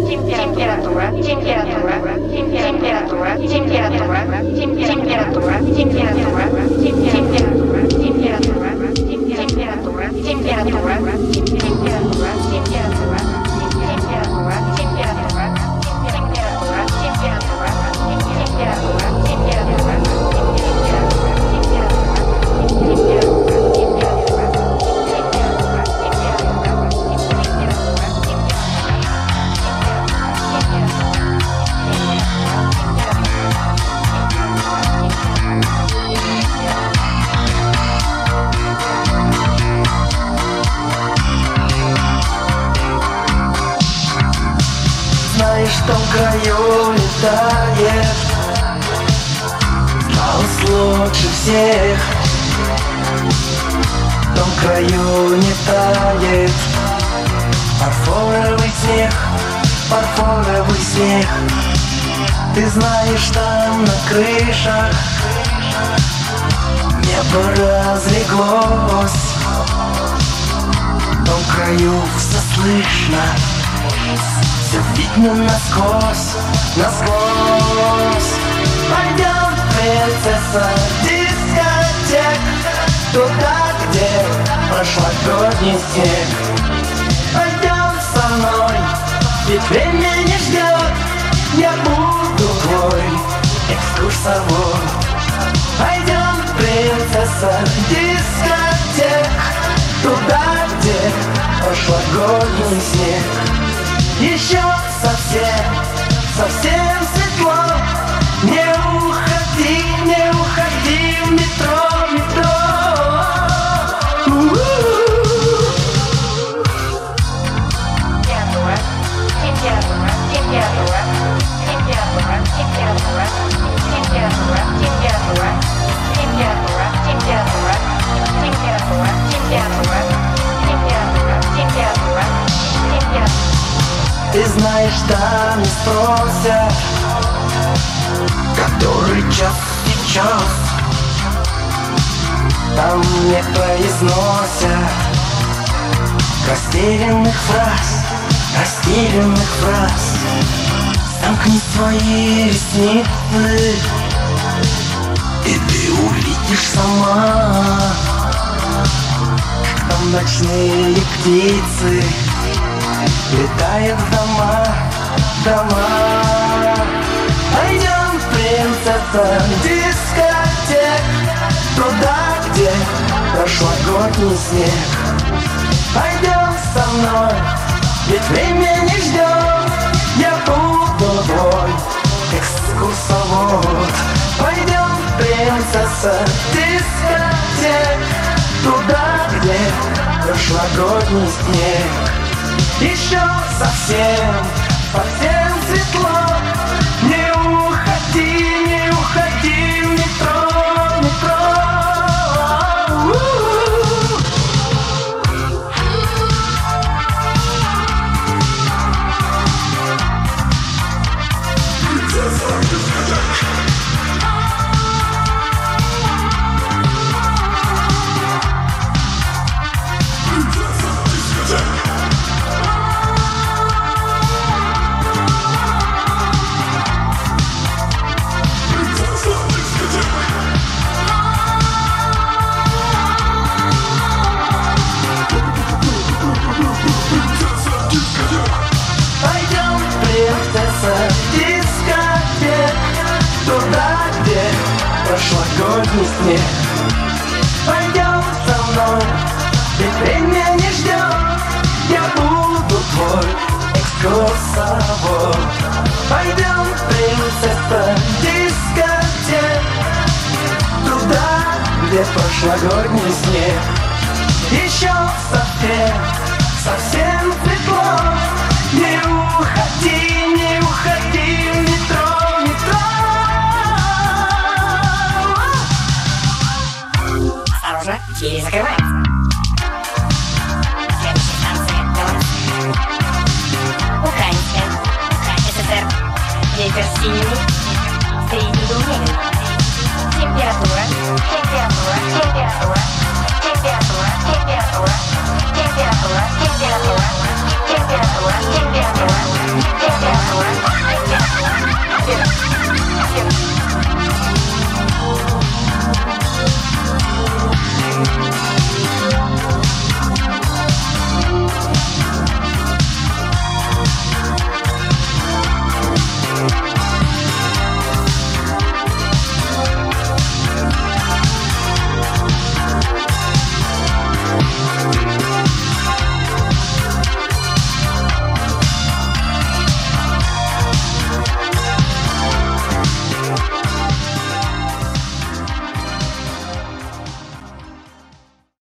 В том краю летает Клаус лучше всех. В том краю не тает фарфоровый снег, фарфоровый снег. Ты знаешь, там на крышах небо разлеглось. В том краю все слышно, все видно насквозь, насквозь. Пойдем, принцесса, дискотек, туда, где прошлогодний снег. Пойдем со мной, ведь время не ждет. Я буду твой экскурсовод. Пойдем, принцесса, дискотек, туда, где прошлогодний снег. Еще совсем, совсем светло. Не уходи, не уходи в метро, метро. Ты знаешь, там не спросят, который час сейчас. Там не произносят растерянных фраз, растерянных фраз. Сомкни свои ресницы, и ты увидишь сама, как там ночные птицы летают в дома, дома. Пойдем, принцесса, дискотек, туда, где прошлогодний снег. Пойдем со мной, ведь время не ждет. Я буду твой экскурсовод. Пойдем, принцесса, дискотек, туда, где прошлогодний снег. Еще совсем, совсем светло. Не уходи, не уходи в метро, метро. Дискотек, туда, где прошлогодний снег. Пойдем со мной, ведь время не ждет. Я буду твой экскурсовод. Пойдем, принцесса, дискотек, туда, где прошлогодний снег. Еще совсем, совсем светло. Не уходи, не уходи в метро, метро. Осторожно, двери закрываем.